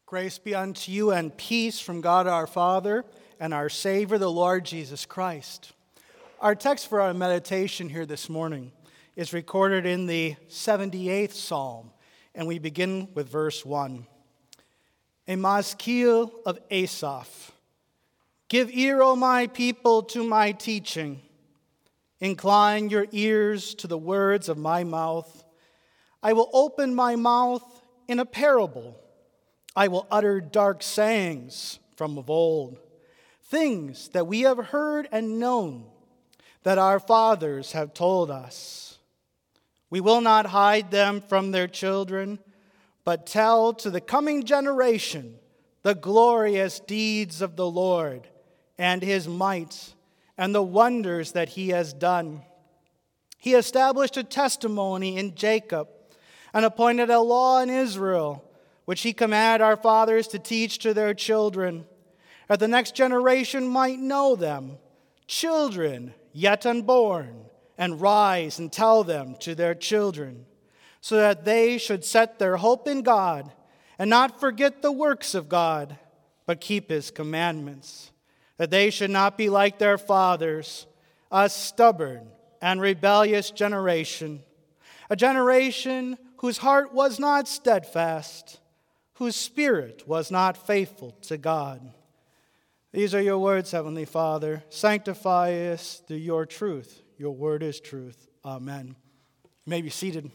Grace be unto you and peace from God our Father and our Savior, the Lord Jesus Christ. Our text for our meditation here this morning is recorded in the 78th Psalm, and we begin with verse 1. A Maskil of Asaph. Give ear, O my people, to my teaching. Incline your ears to the words of my mouth. I will open my mouth in a parable. I will utter dark sayings from of old, things that we have heard and known, that our fathers have told us. We will not hide them from their children, but tell to the coming generation the glorious deeds of the Lord and his might and the wonders that he has done. He established a testimony in Jacob and appointed a law in Israel, which he commanded our fathers to teach to their children, that the next generation might know them, children yet unborn, and rise and tell them to their children, so that they should set their hope in God and not forget the works of God, but keep his commandments, that they should not be like their fathers, a stubborn and rebellious generation, a generation whose heart was not steadfast, whose spirit was not faithful to God. These are your words, Heavenly Father. Sanctify us through your truth. Your word is truth. Amen. You may be seated.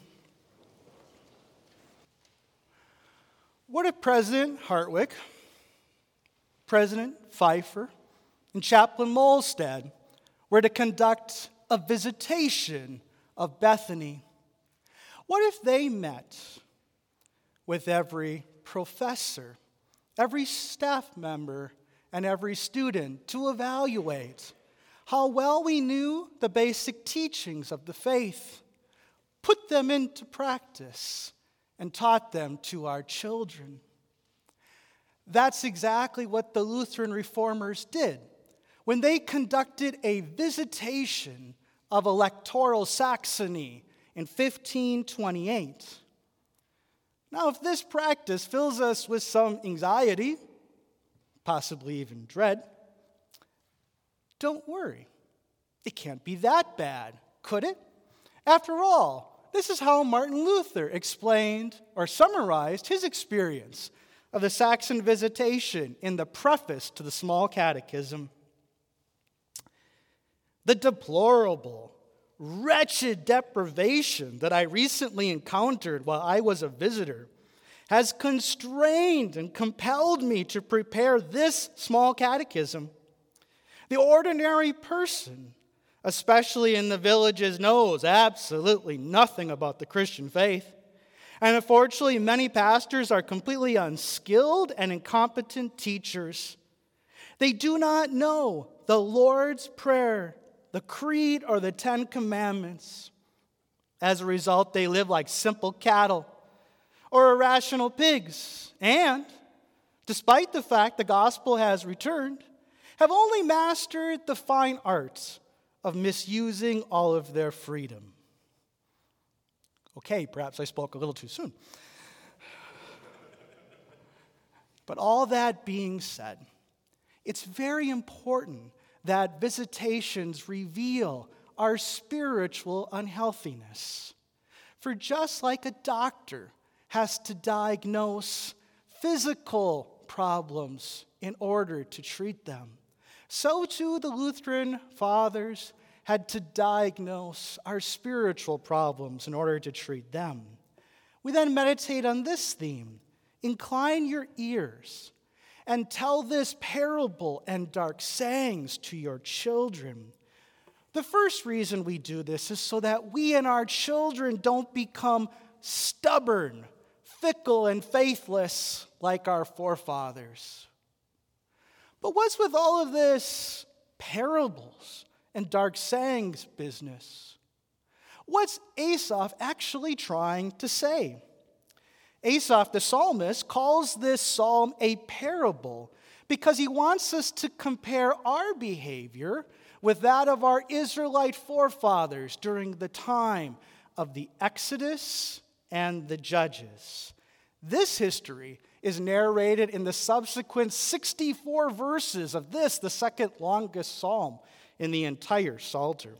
What if President Hartwick, President Pfeiffer, and Chaplain Molstad were to conduct a visitation of Bethany? What if they met with every professor, every staff member, and every student to evaluate how well we knew the basic teachings of the faith, put them into practice, and taught them to our children? That's exactly what the Lutheran reformers did when they conducted a visitation of electoral Saxony in 1528. Now, if this practice fills us with some anxiety, possibly even dread, don't worry. It can't be that bad, could it? After all, this is how Martin Luther explained or summarized his experience of the Saxon visitation in the preface to the Small Catechism. The deplorable, wretched deprivation that I recently encountered while I was a visitor has constrained and compelled me to prepare this small catechism. The ordinary person, especially in the villages, knows absolutely nothing about the Christian faith. And unfortunately, many pastors are completely unskilled and incompetent teachers. They do not know the Lord's Prayer, the Creed, or the Ten Commandments. As a result, they live like simple cattle or irrational pigs, and, despite the fact the gospel has returned, have only mastered the fine arts of misusing all of their freedom. Okay, perhaps I spoke a little too soon. But all that being said, it's very important that visitations reveal our spiritual unhealthiness. For just like a doctor has to diagnose physical problems in order to treat them, so too the Lutheran fathers had to diagnose our spiritual problems in order to treat them. We then meditate on this theme: incline your ears and tell this parable and dark sayings to your children. The first reason we do this is so that we and our children don't become stubborn, fickle, and faithless like our forefathers. But what's with all of this parables and dark sayings business? What's Asaph actually trying to say? Asaph, the psalmist, calls this psalm a parable because he wants us to compare our behavior with that of our Israelite forefathers during the time of the Exodus and the Judges. This history is narrated in the subsequent 64 verses of this, the second longest psalm in the entire Psalter.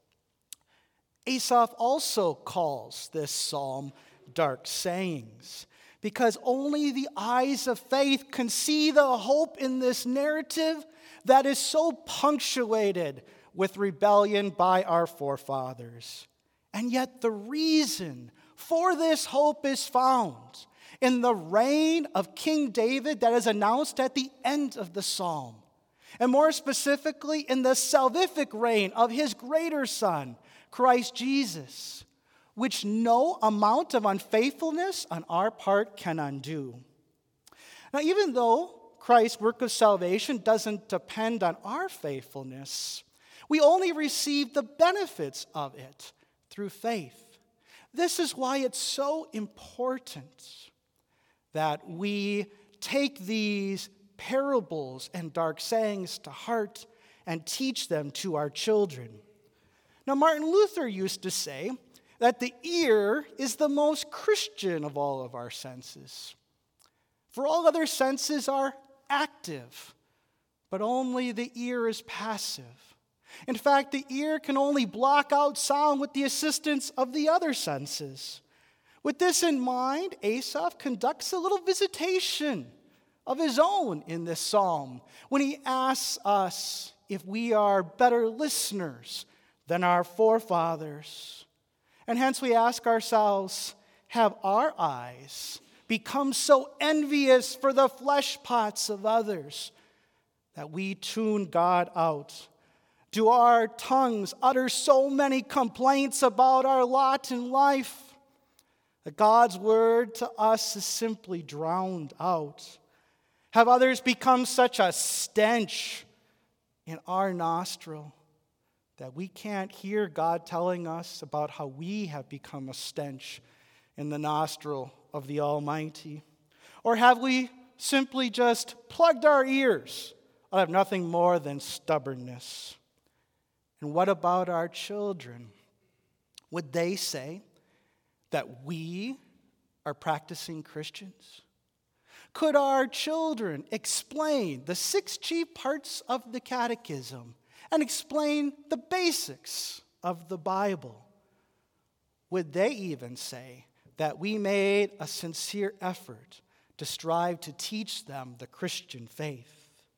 Asaph also calls this psalm dark sayings, because only the eyes of faith can see the hope in this narrative that is so punctuated with rebellion by our forefathers. And yet the reason for this hope is found in the reign of King David that is announced at the end of the psalm, and more specifically in the salvific reign of his greater son, Christ Jesus, which no amount of unfaithfulness on our part can undo. Now, even though Christ's work of salvation doesn't depend on our faithfulness, we only receive the benefits of it through faith. This is why it's so important that we take these parables and dark sayings to heart and teach them to our children. Now, Martin Luther used to say that the ear is the most Christian of all of our senses. For all other senses are active, but only the ear is passive. In fact, the ear can only block out sound with the assistance of the other senses. With this in mind, Asaph conducts a little visitation of his own in this psalm when he asks us if we are better listeners than our forefathers. And hence we ask ourselves, have our eyes become so envious for the flesh pots of others that we tune God out? Do our tongues utter so many complaints about our lot in life that God's word to us is simply drowned out? Have others become such a stench in our nostril that we can't hear God telling us about how we have become a stench in the nostril of the Almighty? Or have we simply just plugged our ears out of nothing more than stubbornness? And what about our children? Would they say that we are practicing Christians? Could our children explain the 6 chief parts of the catechism and explain the basics of the Bible? Would they even say that we made a sincere effort to strive to teach them the Christian faith?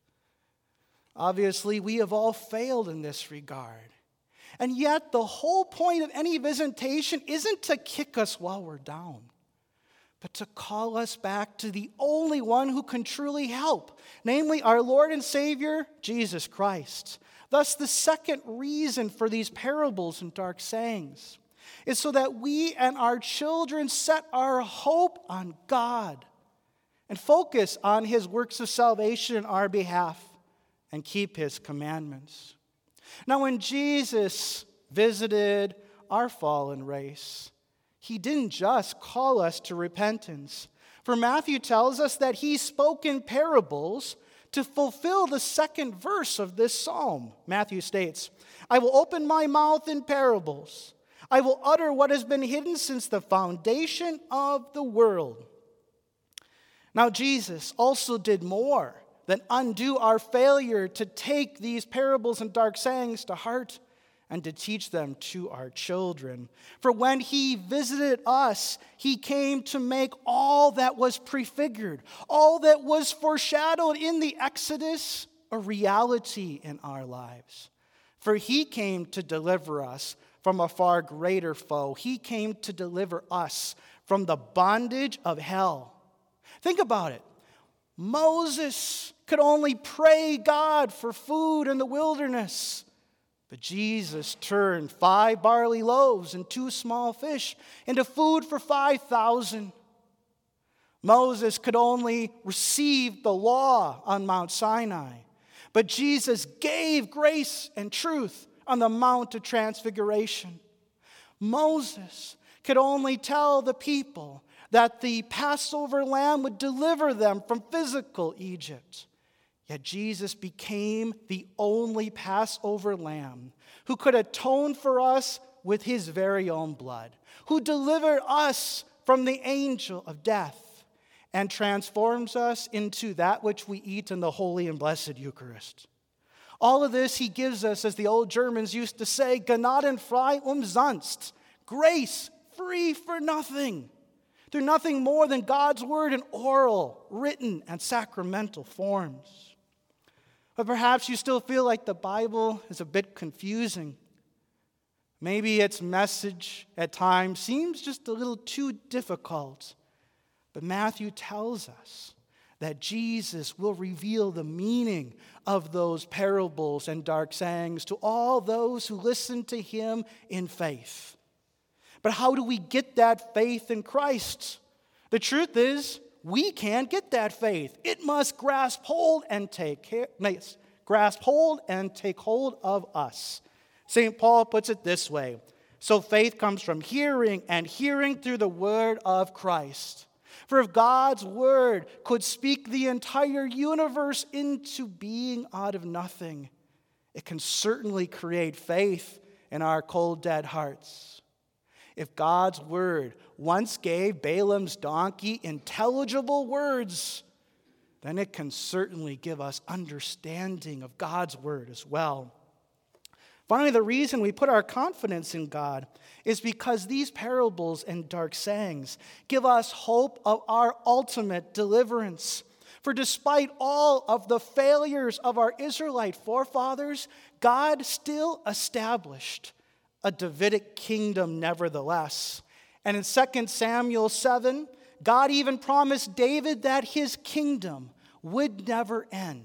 Obviously, we have all failed in this regard. And yet, the whole point of any visitation isn't to kick us while we're down, but to call us back to the only one who can truly help, namely our Lord and Savior, Jesus Christ. Thus, the second reason for these parables and dark sayings is so that we and our children set our hope on God and focus on his works of salvation in our behalf and keep his commandments. Now, when Jesus visited our fallen race, he didn't just call us to repentance. For Matthew tells us that he spoke in parables to fulfill the second verse of this psalm. Matthew states, "I will open my mouth in parables. I will utter what has been hidden since the foundation of the world." Now, Jesus also did more than undo our failure to take these parables and dark sayings to heart and to teach them to our children. For when he visited us, he came to make all that was prefigured, all that was foreshadowed in the Exodus, a reality in our lives. For he came to deliver us from a far greater foe. He came to deliver us from the bondage of hell. Think about it. Moses could only pray God for food in the wilderness. But Jesus turned 5 barley loaves and 2 small fish into food for 5,000. Moses could only receive the law on Mount Sinai. But Jesus gave grace and truth on the Mount of Transfiguration. Moses could only tell the people that the Passover lamb would deliver them from physical Egypt. Yet Jesus became the only Passover lamb who could atone for us with his very own blood, who delivered us from the angel of death. and transforms us into that which we eat in the holy and blessed Eucharist. All of this he gives us, as the old Germans used to say, gnadenfrei umsonst, grace free for nothing, through nothing more than God's word in oral, written, and sacramental forms. But perhaps you still feel like the Bible is a bit confusing. Maybe its message at times seems just a little too difficult. But Matthew tells us that Jesus will reveal the meaning of those parables and dark sayings to all those who listen to him in faith. But how do we get that faith in Christ? The truth is, we can't get that faith. It must grasp hold and take hold of us. St. Paul puts it this way: so faith comes from hearing, and hearing through the word of Christ. For if God's word could speak the entire universe into being out of nothing, it can certainly create faith in our cold, dead hearts. If God's word once gave Balaam's donkey intelligible words, then it can certainly give us understanding of God's word as well. Finally, the reason we put our confidence in God is because these parables and dark sayings give us hope of our ultimate deliverance. For despite all of the failures of our Israelite forefathers, God still established a Davidic kingdom nevertheless. And in 2 Samuel 7, God even promised David that his kingdom would never end.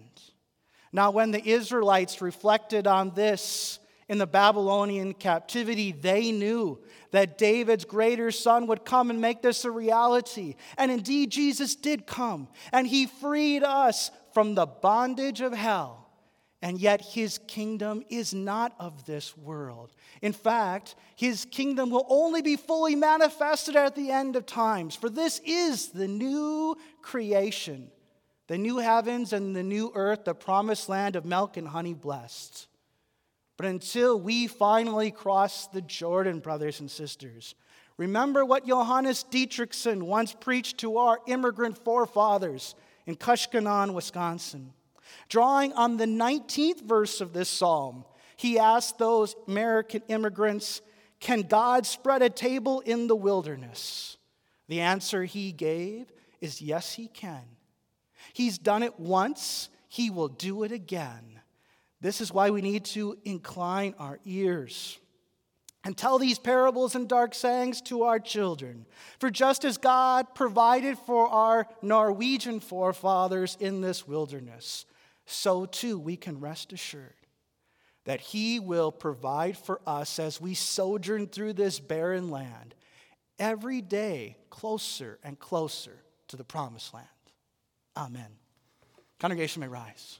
Now, when the Israelites reflected on this in the Babylonian captivity, they knew that David's greater son would come and make this a reality. And indeed, Jesus did come, and he freed us from the bondage of hell. And yet his kingdom is not of this world. In fact, his kingdom will only be fully manifested at the end of times. For this is the new creation, the new heavens and the new earth, the promised land of milk and honey blessed. But until we finally cross the Jordan, brothers and sisters, remember what Johannes Dietrichson once preached to our immigrant forefathers in Kushkanon, Wisconsin. Drawing on the 19th verse of this psalm, he asked those American immigrants, can God spread a table in the wilderness? The answer he gave is yes, he can. He's done it once, he will do it again. This is why we need to incline our ears and tell these parables and dark sayings to our children. For just as God provided for our Norwegian forefathers in this wilderness, so too we can rest assured that he will provide for us as we sojourn through this barren land, every day closer and closer to the promised land. Amen. Congregation may rise.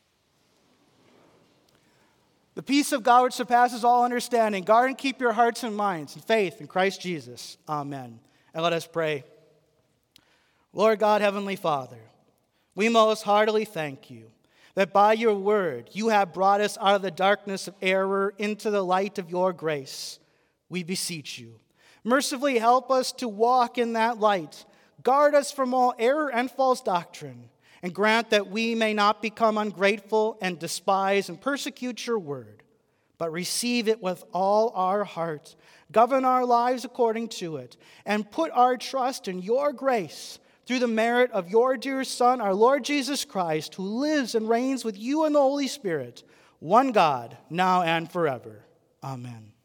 The peace of God which surpasses all understanding, guard and keep your hearts and minds in faith in Christ Jesus. Amen. And let us pray. Lord God, Heavenly Father, we most heartily thank you that by your word you have brought us out of the darkness of error into the light of your grace. We beseech you, mercifully help us to walk in that light. Guard us from all error and false doctrine, and grant that we may not become ungrateful and despise and persecute your word, but receive it with all our heart, govern our lives according to it, and put our trust in your grace through the merit of your dear Son, our Lord Jesus Christ, who lives and reigns with you in the Holy Spirit, one God, now and forever. Amen.